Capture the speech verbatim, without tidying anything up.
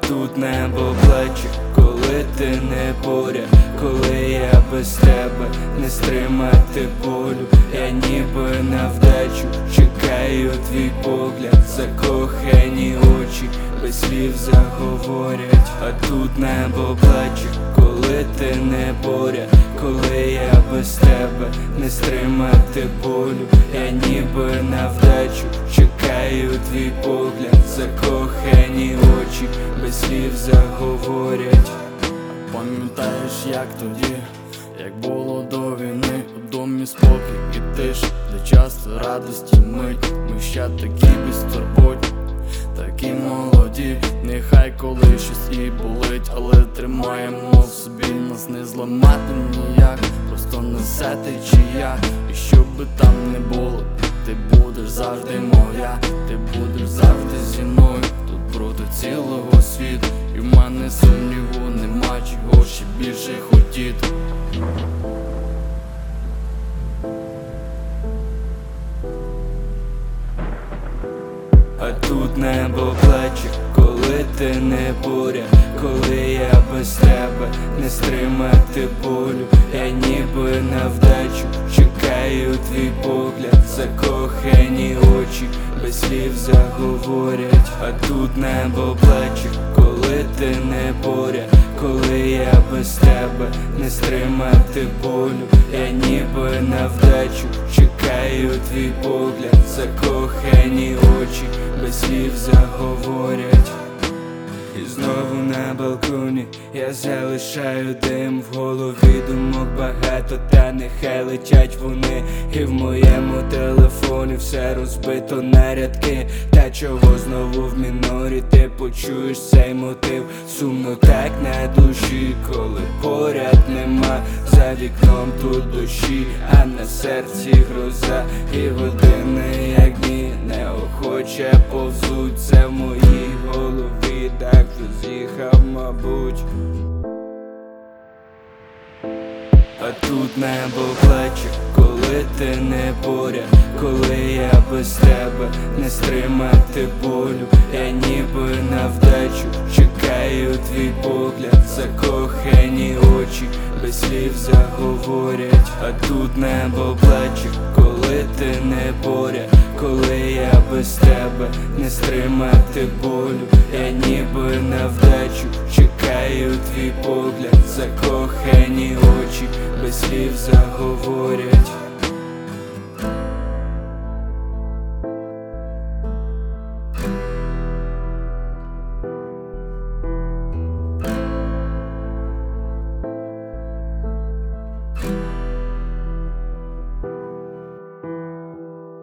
тут небо плаче, коли ти не поряд, коли я без тебе, не стримати болю. Я ніби на вдачу чекаю твій погляд, закохані очі без слів заговорять. А тут небо плаче, коли ти не поряд, коли я без тебе, не стримати болю. Я ніби на вдачу чекаю твій погляд, закохані очі без слів заговорять. Пам'ятаєш, як тоді, як було до війни, у домі спокій і тиша, де часто радості мить. Ми ще такі безтурботні, такі молоді. Нехай коли щось і болить, але тримаємо в собі, нас не зламати ніяк, просто несе течія. І що би там не було, ти будеш завжди моя, ти будеш завжди зі мною. Тут проти цілого світу, і в мене сумніву нема, чого ще більше хотіти. А тут небо плаче, коли ти не поряд, коли я без тебе, не стримати болю. Я ніби на вдачу чекаю твій погляд, закохані очі без слів заговорять. А тут небо плаче, коли ти не поряд, коли я без тебе, не стримати болю. Я ніби на вдачу чекаю твій погляд, закохані очі без слів заговорять. І знову на балконі я залишаю дим, в голові думок багато, та нехай летять вони. І в моєму телефоні все розбито на рядки. Та чого знову в мінорі, ти почуєш цей мотив. Сумно так на душі, коли поряд нема. За вікном тут дощі, а на серці гроза. І години, як дні, неохоче повзуть. Це в моїй голові, так вже з'їхав, мабуть. А тут небо плаче, коли ти не поряд, коли я без тебе, не стримати болю. Я ніби на вдачу чекаю твій погляд, закохані очі без слів заговорять. А тут небо плаче, коли ти не поряд, коли я без тебе, не стримати болю. Я ніби на вдачу чекаю твій погляд, закохані очі без слів заговорять.